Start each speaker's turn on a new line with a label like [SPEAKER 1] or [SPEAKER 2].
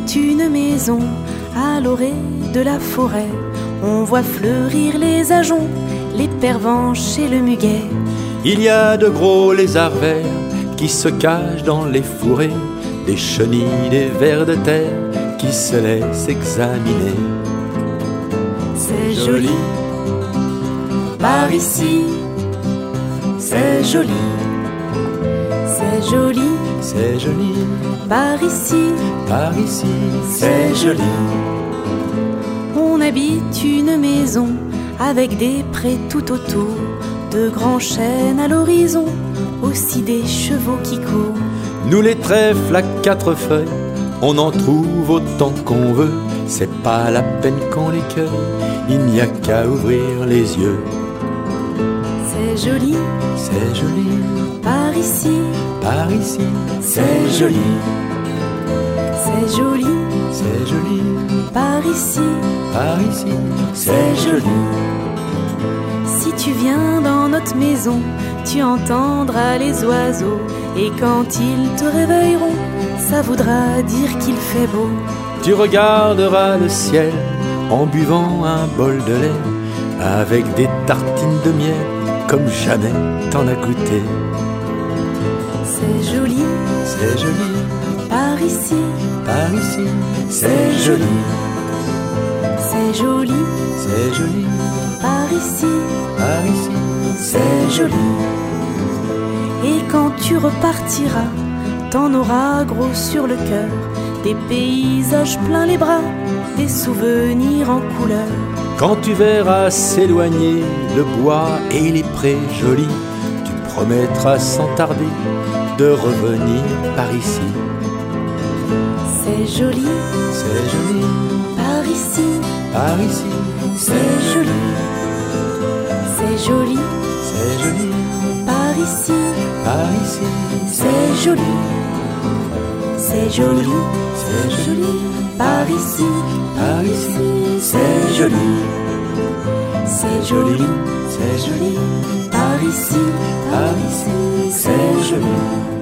[SPEAKER 1] habite une maison à l'orée de la forêt. On voit fleurir les ajoncs, les pervenches et le muguet.
[SPEAKER 2] Il y a de gros lézards verts qui se cachent dans les fourrés, des chenilles, des vers de terre qui se laissent examiner.
[SPEAKER 1] C'est joli par ici, c'est joli, c'est joli,
[SPEAKER 2] c'est joli
[SPEAKER 1] par ici,
[SPEAKER 2] c'est joli.
[SPEAKER 1] On habite une maison avec des prés tout autour, de grands chênes à l'horizon, aussi des chevaux qui courent.
[SPEAKER 2] Nous les trèfles à 4 feuilles, on en trouve autant qu'on veut. C'est pas la peine qu'on les cueille, il n'y a qu'à ouvrir les yeux.
[SPEAKER 1] C'est joli
[SPEAKER 2] par ici,
[SPEAKER 1] c'est joli, c'est joli par ici,
[SPEAKER 2] c'est joli.
[SPEAKER 1] Si tu viens dans notre maison, tu entendras les oiseaux, et quand ils te réveilleront, ça voudra dire qu'il fait beau.
[SPEAKER 2] Tu regarderas le ciel en buvant un bol de lait, avec des tartines de miel comme jamais t'en as goûté.
[SPEAKER 1] C'est joli par ici,
[SPEAKER 2] c'est joli
[SPEAKER 1] c'est joli par ici, c'est joli. Et quand tu repartiras, t'en auras gros sur le cœur, des paysages plein les bras, des souvenirs en couleur.
[SPEAKER 2] Quand tu verras s'éloigner le bois et les prés jolis, tu promettras sans tarder de revenir par ici.
[SPEAKER 1] C'est joli par ici, c'est joli, c'est joli par ici, c'est joli, c'est joli par ici, c'est joli, c'est joli par ici, c'est joli.